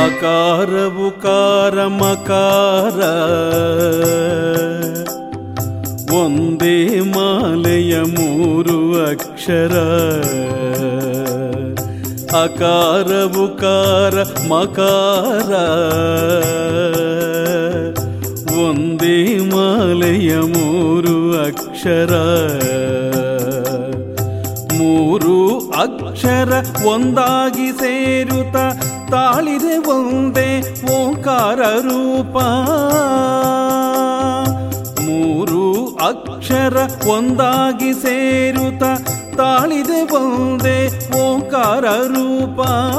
ಅಕಾರ ಉಕಾರ ಮಕಾರ ಒಂದೇ ಮಾಲೆಯ ಮೂರು ಅಕ್ಷರ. ಅಕಾರ ಉಕಾರ ಮಕಾರ ಒಂದೇ ಮಾಲೆಯ ಮೂರು ಅಕ್ಷರ. ಮೂರು ಅಕ್ಷರ ಒಂದಾಗಿ ಸೇರುತ್ತ ತಾಳಿದೆ ಒಂದೇ ಓಂಕಾರ ರೂಪ. ಮೂರು ಅಕ್ಷರ ಒಂದಾಗಿ ಸೇರುತ್ತ ತಾಳಿದೆ ಒಂದೇ ಓಂಕಾರ ರೂಪ.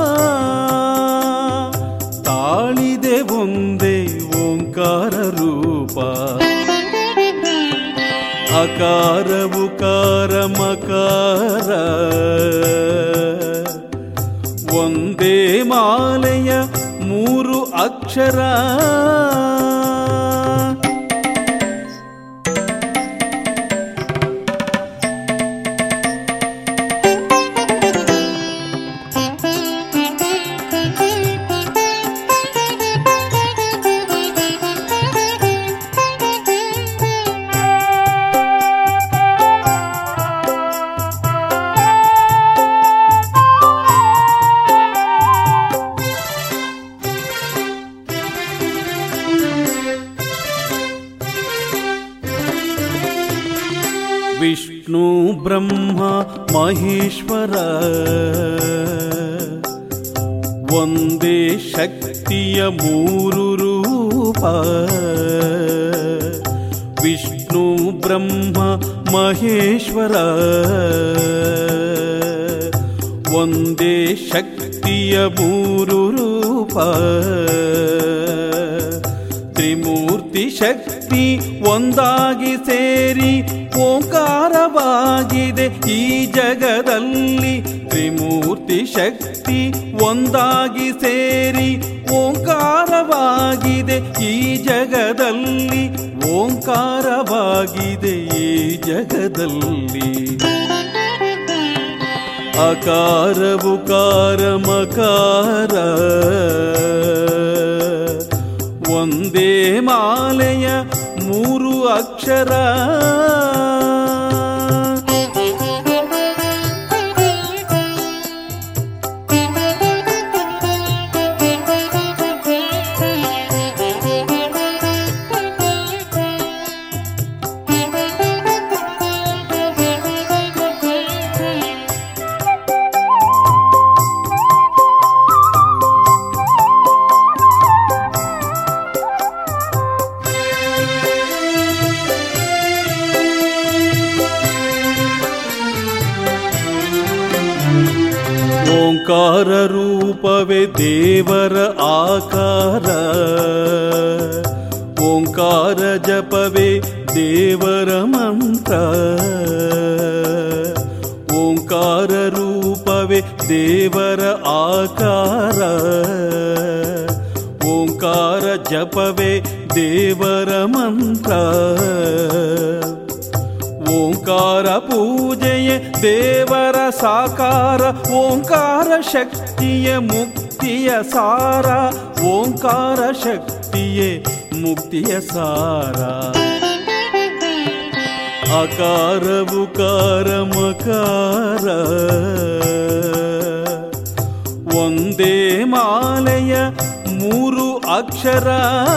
ತಾಳಿದೆ ಒಂದೇ ಓಂಕಾರ ರೂಪ. ಅಕಾರ ಉಕಾರ ಮಕಾರ ಒಂದೇ ಮಾಲೆಯ ಮೂರು ಅಕ್ಷರ. ವಿಷ್ಣು ಬ್ರಹ್ಮ ಮಹೇಶ್ವರ ಒಂದೇ ಶಕ್ತಿಯ ಮೂರು ರೂಪ. ವಿಷ್ಣು ಬ್ರಹ್ಮ ಮಹೇಶ್ವರ ಒಂದೇ ಶಕ್ತಿಯ ಮೂರು ರೂಪ. ತ್ರಿಮೂರ್ತಿ ಶಕ್ತಿ ಒಂದಾಗಿ ಸೇರಿ ಓಂಕಾರವಾಗಿದೆ ಈ ಜಗದಲ್ಲಿ. ತ್ರಿಮೂರ್ತಿ ಶಕ್ತಿ ಒಂದಾಗಿ ಸೇರಿ ಓಂಕಾರವಾಗಿದೆ ಈ ಜಗದಲ್ಲಿ. ಓಂಕಾರವಾಗಿದೆ ಈ ಜಗದಲ್ಲಿ. ಅಕಾರ ಉಕಾರ ಮಕಾರ ಒಂದೇ ಮಾಲೆಯ ಮೂರು ಅಕ್ಷರ. ಓಂಕಾರ ರೂಪವೇ ದೇವರ ಆಕಾರ. ಓಂಕಾರ ಜಪವೇ ದೇವರ ಮಂತ್ರ. ಓಂಕಾರ ರೂಪವೇ ದೇವರ ಆಕಾರ. ಓಂಕಾರ ಜಪವೇ ದೇವರ ಮಂತ್ರ. ಓಂಕಾರ ಪೂಜೆಯೇ ದೇವರ ಸಾಕಾರ. ಓಂಕಾರ ಶಕ್ತಿಯ ಮುಕ್ತಿಯ ಸಾರ. ಓಂಕಾರ ಶಕ್ತಿಯೇ ಮುಕ್ತಿಯ ಸಾರ. ಅಕಾರ ಉಕಾರ ಮಕಾರ ಒಂದೇ ಮಾಲೆಯ ಮೂರು ಅಕ್ಷರ.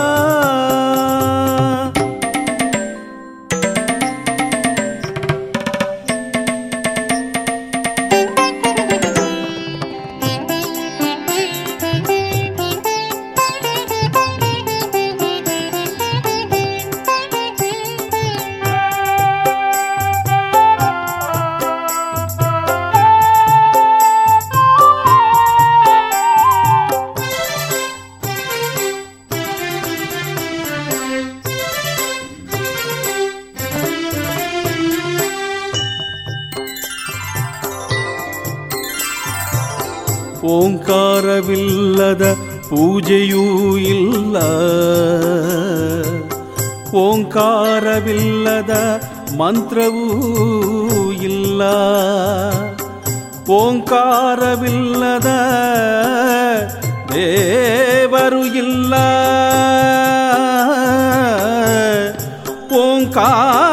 ಓಂಕಾರವಿಲ್ಲದ ಪೂಜೆಯೂ ಇಲ್ಲ. ಓಂಕಾರವಿಲ್ಲದ ಮಂತ್ರವೂ ಇಲ್ಲ. ಓಂಕಾರವಿಲ್ಲದ ದೇವರಿಲ್ಲ. ಹೆಸರು ಇಲ್ಲ ಓಂಕಾರ